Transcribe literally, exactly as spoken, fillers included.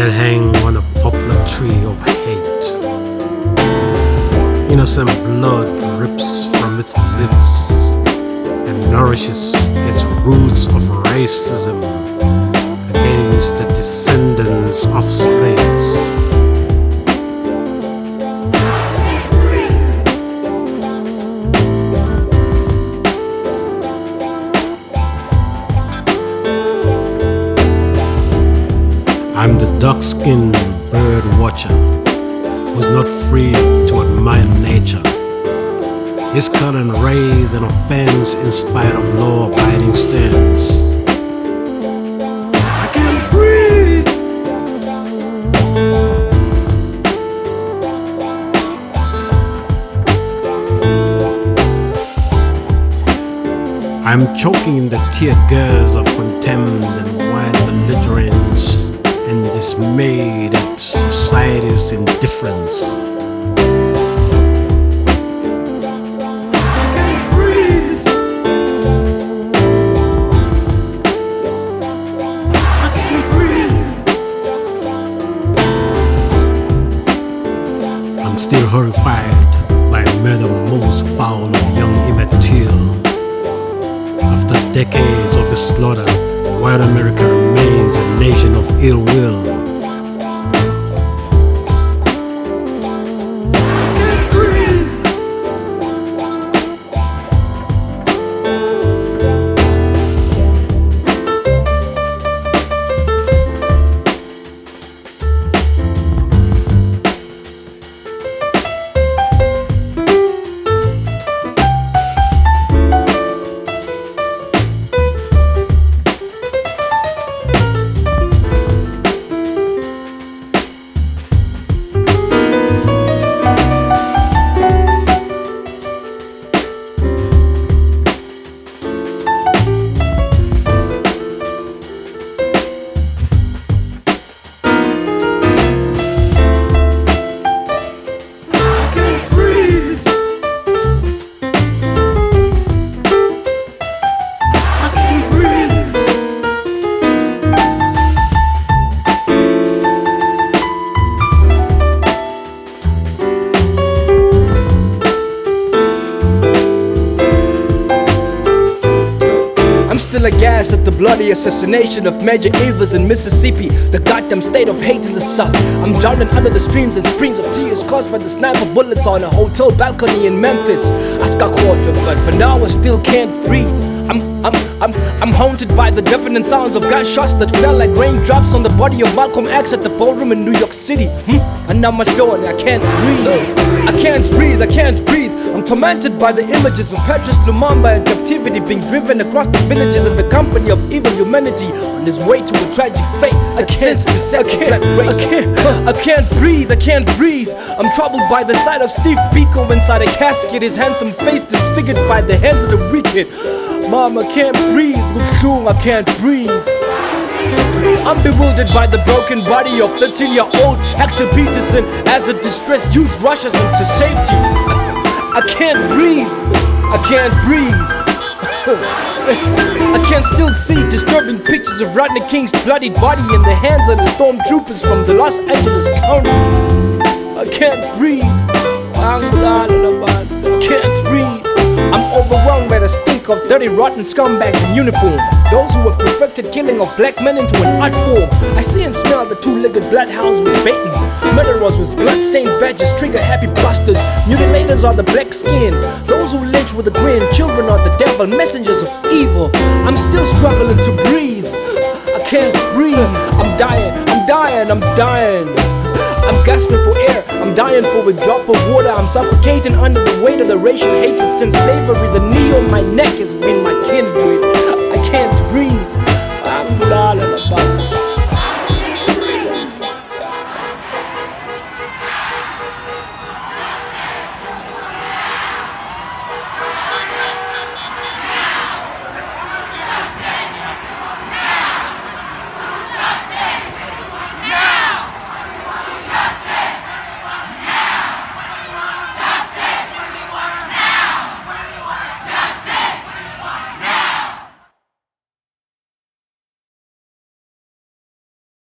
that hang on a poplar tree of hate. Innocent blood drips from its leaves and nourishes its roots of racism against the descendants of slaves. I'm the dark-skinned bird watcher who's not free to admire nature. His current raise an offense in spite of law-abiding stance. I can't breathe. I'm choking in the tear gas of contempt and wild belligerence and dismayed at society's indifference. I can't breathe. I can't breathe. I'm still horrified by murder most foul of young Emmett Till. After decades of his slaughter, white America remains a nation of ill will. Aghast at the bloody assassination of Major Evers in Mississippi, the goddamn state of hate in the South. I'm drowning under the streams and springs of tears caused by the sniper bullets on a hotel balcony in Memphis. Ask our quarter, but for now I still can't breathe. I'm, I'm, I'm, I'm haunted by the deafening sounds of gunshots that fell like raindrops on the body of Malcolm X at the ballroom in New York City. Hmm? And now my shore, I can't breathe. I can't breathe, I can't breathe. I'm tormented by the images of Patrice Lumumba in captivity, being driven across the villages in the company of evil humanity on his way to a tragic fate. I can't, I can't, I can't, I can't breathe, I can't breathe. I'm troubled by the sight of Steve Biko inside a casket, his handsome face disfigured by the hands of the wicked. Mom, I can't breathe, I can't breathe. I'm bewildered by the broken body of thirteen-year-old Hector Peterson as a distressed youth rushes him to safety. I can't breathe, I can't breathe. I can still see disturbing pictures of Rodney King's bloodied body in the hands of the stormtroopers from the Los Angeles County. I can't breathe, I can't breathe. I'm overwhelmed by the stink of dirty rotten scumbags in uniform, those who have perfected killing of black men into an art form. I see and smell the two-legged bloodhounds with batons, murderers with blood-stained badges, trigger-happy bastards. Mutilators are the black skin, those who lynch with a grin. Children are the devil, messengers of evil. I'm still struggling to breathe, I can't breathe. I'm dying, I'm dying, I'm dying. I'm gasping for air, I'm dying for a drop of water. I'm suffocating under the weight of the racial hatred since slavery. The knee on my neck has been my kindred. I can't breathe. I'm